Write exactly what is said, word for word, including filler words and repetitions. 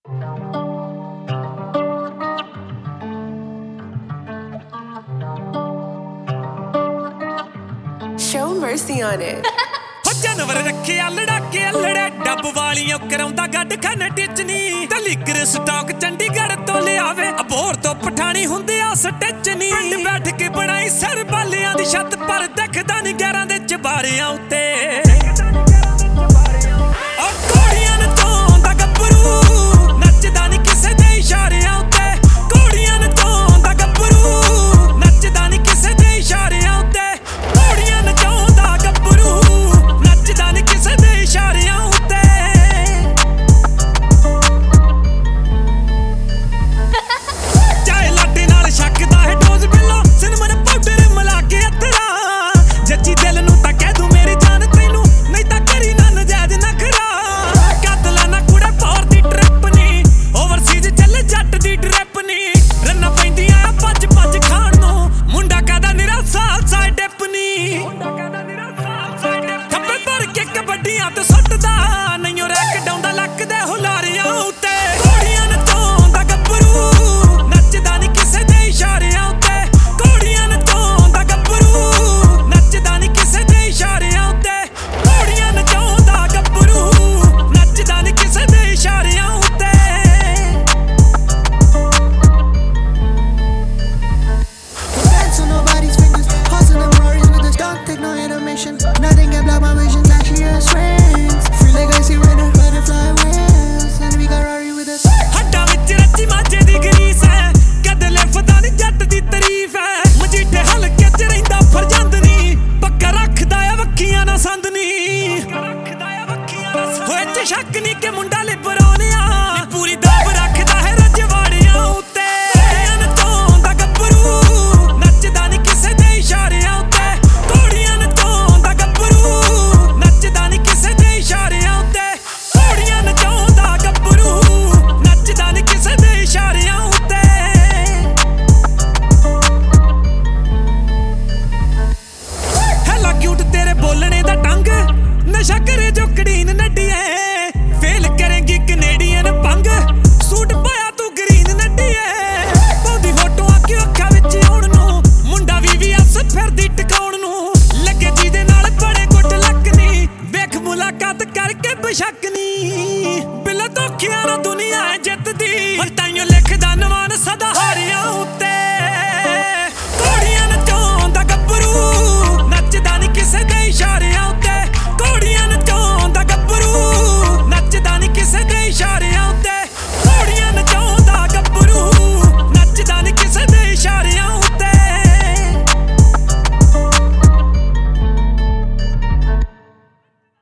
Show mercy on it. जानवर रखे लड़ाके लड़े डब वालियों कराउंदा गड्ड खाने टिचनी तलीकर स्टॉक चंडीगढ़ तो ले आवे अबोर तो पठानी हुंदे आ सटचनी बैठ के बनाई सर बालियां दी छत पर देखदा नहीं ग्यारह दे चबारियां उत्ते ओ कोड़ियां ने तोंदा गब्बरू नचदा नहीं किसे दे इशारियां उत्ते कोड़ियां ने तोंदा गब्बरू नचदा नहीं किसे दे इशारियां उत्ते कोड़ियां ने तोंदा गब्बरू Nothing can block my vision like she has wings. Feel like I see red and butterfly wings. And we got Rari with us. Hooda विच रची माजे दी गरीस है कदे लिफदा नहीं जट दी तारीफ है मजीठे हलके च रहिंदा फरजंद नी पक्का रखदा है वक्खियां ना संद नी होए च शक नी के मुंडा लिबरोनिया पूरी दाब रखदा है रजवाड़ियां उत्ते तोंदा गब्बरू नचदा नहीं किसे दे इशारियां उत्ते कोड़ियां ने तोंदा गब्बरू नचदा नहीं किसे दे इशारियां उत्ते कोड़ियां ने तोंदा गब्बरू नचदा नहीं किसे दे इशारियां उत्ते हैला क्यूट तेरे बोलने दा ढंग नशा करे जो कड़ीन नड्डिए फेल करेंगी कनेडियन पंग सूट पाया तू ग्रीन नड्डिए पौंदी फोटोआं क्यों अक्खां विच आउण नूं मुंडा वी वी अस फिरदी टकाउण नूं लगे जीदे नाल बड़े गुੱਟ लकनी वेख मुलाकात करके बेशक नी बिल धोखियां ना दुनिया है